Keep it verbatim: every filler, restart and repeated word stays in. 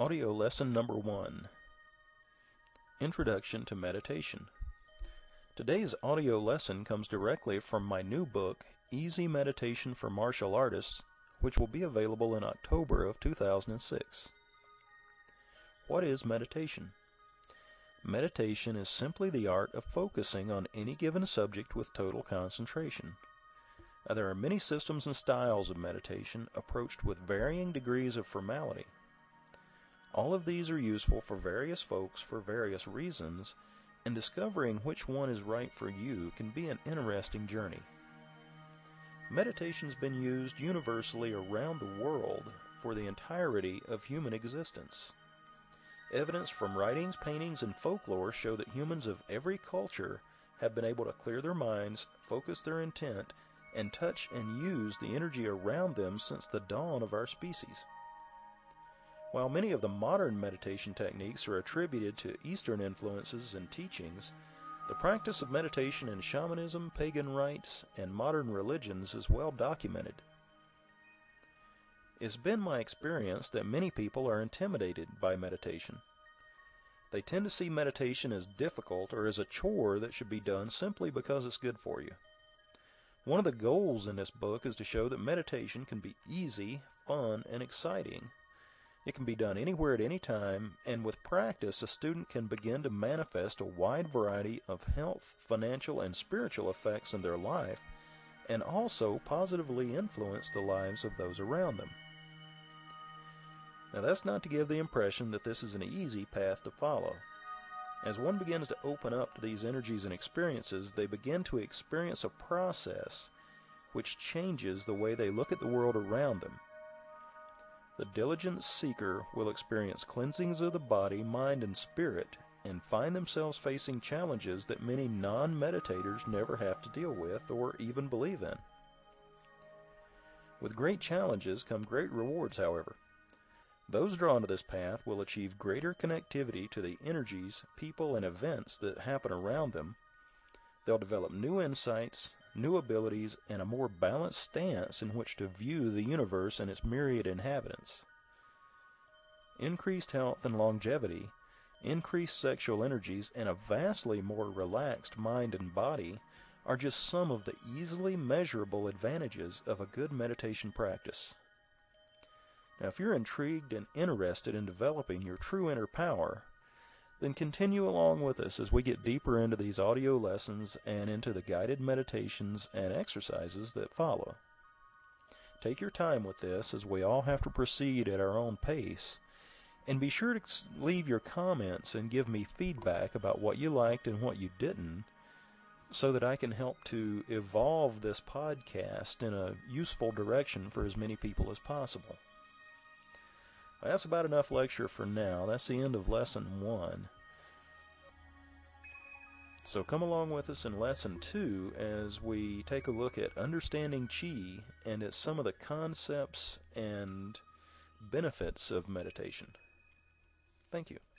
Audio lesson number one, Introduction to Meditation. Today's audio lesson comes directly from my new book, Easy Meditation for Martial Artists, which will be available in October of two thousand six. What is meditation? Meditation is simply the art of focusing on any given subject with total concentration. Now, there are many systems and styles of meditation approached with varying degrees of formality. All of these are useful for various folks for various reasons, and discovering which one is right for you can be an interesting journey. Meditation's been used universally around the world for the entirety of human existence. Evidence from writings, paintings, and folklore show that humans of every culture have been able to clear their minds, focus their intent, and touch and use the energy around them since the dawn of our species. While many of the modern meditation techniques are attributed to Eastern influences and teachings, the practice of meditation in shamanism, pagan rites, and modern religions is well documented. It's been my experience that many people are intimidated by meditation. They tend to see meditation as difficult or as a chore that should be done simply because it's good for you. One of the goals in this book is to show that meditation can be easy, fun, and exciting. It can be done anywhere at any time, and with practice, a student can begin to manifest a wide variety of health, financial, and spiritual effects in their life, and also positively influence the lives of those around them. Now, that's not to give the impression that this is an easy path to follow. As one begins to open up to these energies and experiences, they begin to experience a process which changes the way they look at the world around them. The diligent seeker will experience cleansings of the body, mind, and spirit, and find themselves facing challenges that many non-meditators never have to deal with or even believe in. With great challenges come great rewards, however. Those drawn to this path will achieve greater connectivity to the energies, people, and events that happen around them. They'll develop new insights, new abilities, and a more balanced stance in which to view the universe and its myriad inhabitants. Increased health and longevity, increased sexual energies, and a vastly more relaxed mind and body are just some of the easily measurable advantages of a good meditation practice. Now, if you're intrigued and interested in developing your true inner power, then continue along with us as we get deeper into these audio lessons and into the guided meditations and exercises that follow. Take your time with this, as we all have to proceed at our own pace, and be sure to leave your comments and give me feedback about what you liked and what you didn't, so that I can help to evolve this podcast in a useful direction for as many people as possible. That's about enough lecture for now. That's the end of lesson one. So come along with us in lesson two as we take a look at understanding Qi and at some of the concepts and benefits of meditation. Thank you.